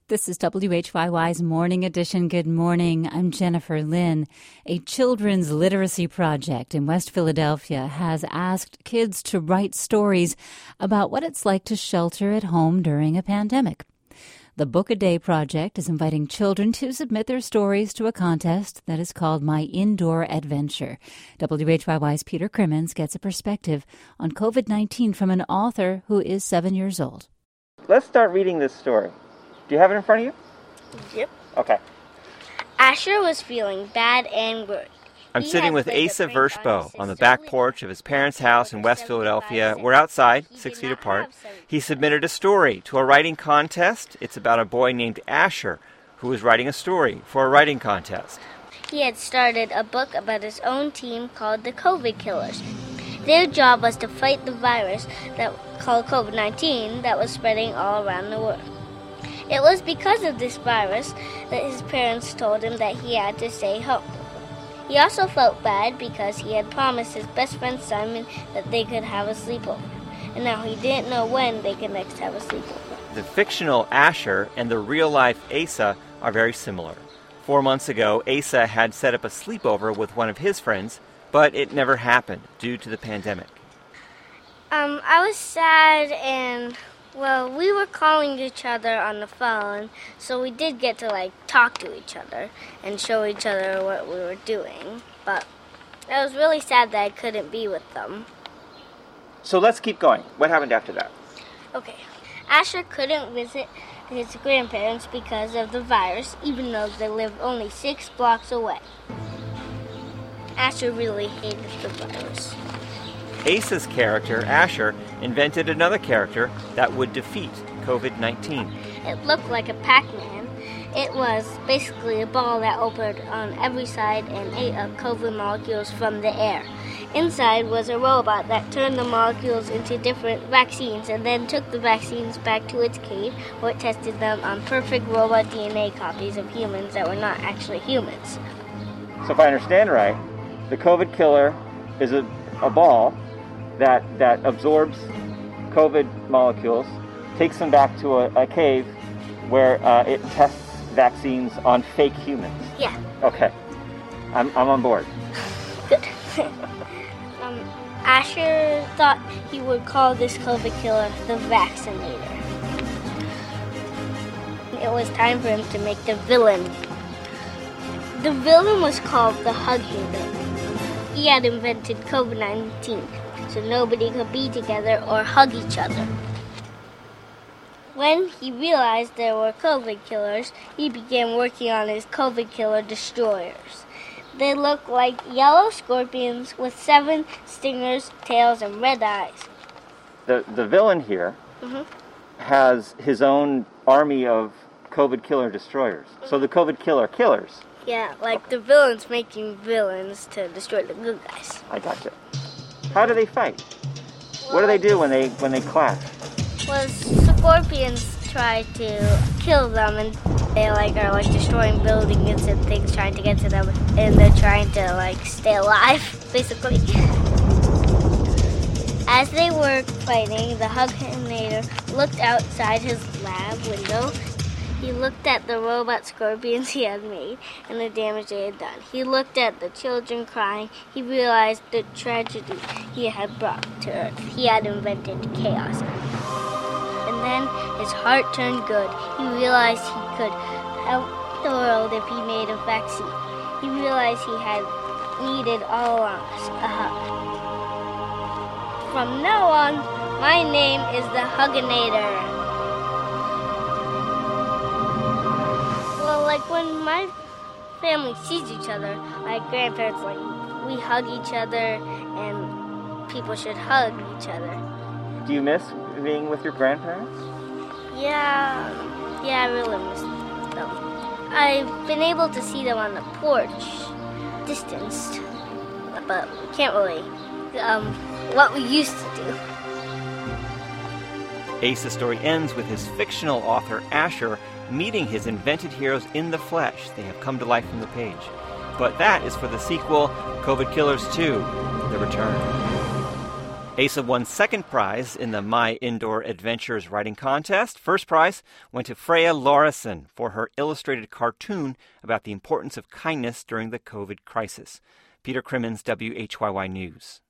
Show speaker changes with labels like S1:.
S1: This is WHYY's Morning Edition. Good morning. I'm Jennifer Lynn. A children's literacy project in West Philadelphia has asked kids to write stories about what it's like to shelter at home during a pandemic. The Book a Day project is inviting children to submit their stories to a contest that is called My Indoor Adventure. WHYY's Peter Crimmins gets a perspective on COVID-19 from an author who is 7 years old.
S2: Let's start reading this story. Do you have it in front of you?
S3: Yep.
S2: Okay.
S3: Asher was feeling bad and worried.
S4: I'm sitting with Asa Vershbow on the back porch of his parents' house in West Philadelphia. We're outside, 6 feet apart. He submitted a story to a writing contest. It's about a boy named Asher who was writing a story for a writing contest.
S3: He had started a book about his own team called the COVID Killers. Their job was to fight the virus called COVID-19 that was spreading all around the world. It was because of this virus that his parents told him that he had to stay home. He also felt bad because he had promised his best friend Simon that they could have a sleepover, and now he didn't know when they could next have a sleepover.
S4: The fictional Asher and the real-life Asa are very similar. 4 months ago, Asa had set up a sleepover with one of his friends, but it never happened due to the pandemic.
S3: I was sad and... Well, we were calling each other on the phone, so we did get to, talk to each other and show each other what we were doing. But I was really sad that I couldn't be with them.
S2: So let's keep going. What happened after that?
S3: Okay. Asher couldn't visit his grandparents because of the virus, even though they live only 6 blocks away. Asher really hated the virus.
S4: Asa's character, Asher, invented another character that would defeat COVID-19.
S3: It looked like a Pac-Man. It was basically a ball that opened on every side and ate up COVID molecules from the air. Inside was a robot that turned the molecules into different vaccines and then took the vaccines back to its cave where it tested them on perfect robot DNA copies of humans that were not actually humans.
S2: So if I understand right, the COVID killer is a ball that absorbs COVID molecules, takes them back to a cave where it tests vaccines on fake humans.
S3: Yeah.
S2: Okay. I'm on board.
S3: Good. Asher thought he would call this COVID killer the Vaccinator. It was time for him to make the villain. The villain was called the Huggator. He had invented COVID-19, so nobody could be together or hug each other. When he realized there were COVID killers, he began working on his COVID killer destroyers. They look like yellow scorpions with 7 stingers, tails, and red eyes.
S2: The villain here has his own army of COVID killer destroyers. So the COVID killer killers.
S3: Yeah, the villains making villains to destroy the good guys.
S2: I gotcha. How do they fight? What do they do when they clash?
S3: Well, scorpions try to kill them, and they are destroying buildings and things, trying to get to them, and they're trying to stay alive, basically. As they were fighting, the Huggator looked outside his lab window. He looked at the robot scorpions he had made and the damage they had done. He looked at the children crying. He realized the tragedy he had brought to Earth. He had invented chaos. And then his heart turned good. He realized he could help the world if he made a vaccine. He realized he had needed all along a hug. From now on, my name is the Huggator. When my family sees each other, my grandparents, we hug each other, and people should hug each other.
S2: Do you miss being with your grandparents?
S3: Yeah, I really miss them. I've been able to see them on the porch, distanced, but we can't really, what we used to do.
S4: Asa's story ends with his fictional author, Asher, meeting his invented heroes in the flesh. They have come to life from the page. But that is for the sequel, COVID Killers 2, The Return. Asa won second prize in the My Indoor Adventures writing contest. First prize went to Freya Laurison for her illustrated cartoon about the importance of kindness during the COVID crisis. Peter Crimmins, WHYY News.